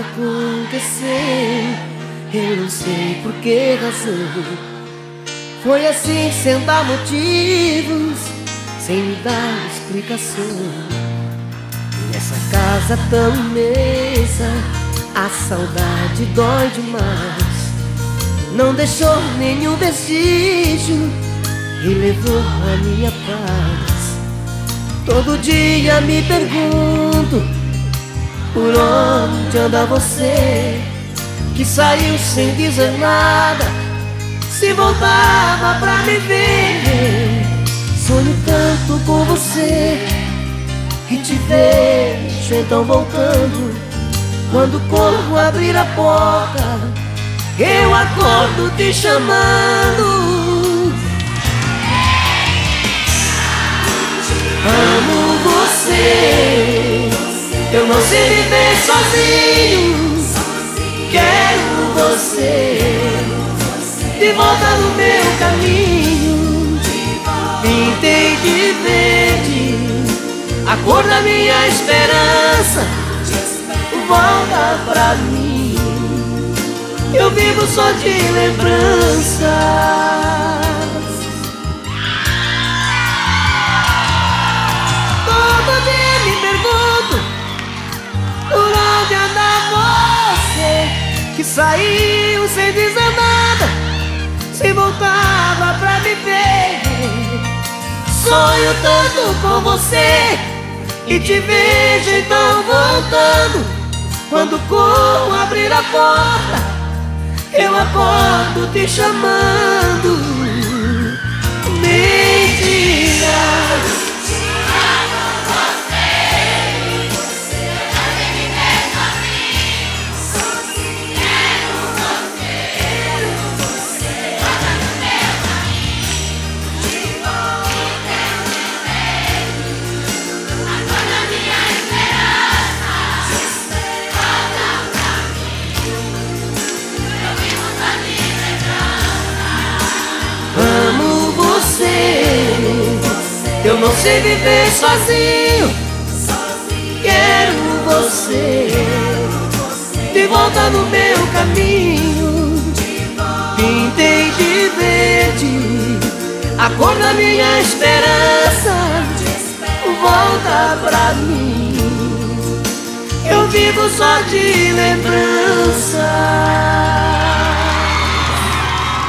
aconteceu, eu não sei por que razão. Foi assim sem dar motivos, sem me dar explicação. Nessa casa tão imensa, a saudade dói demais. Não deixou nenhum vestígio e levou a minha paz. Todo dia me pergunto por onde anda você, que saiu sem dizer nada, se voltava pra me ver. Sonho tanto com você e te vejo então voltando. Quando corro abrir a porta, eu acordo te chamando. Amo você, eu não sei viver sozinho. Quero você de volta no meu caminho. Pintei de verde a cor da minha esperança. Volta pra mim, eu vivo só de lembranças. Todo dia me pergunto por onde anda você, que saiu sem dizer nada, se voltava pra me ver. Sonho tanto com você e te vejo então voltando. Quando corro abrir a porta, eu acordo te chamando. Mentira. Eu não sei viver sozinho. Quero você de volta no meu caminho. Pintei de verde a cor da minha esperança. Volta pra mim, eu vivo só de lembrança.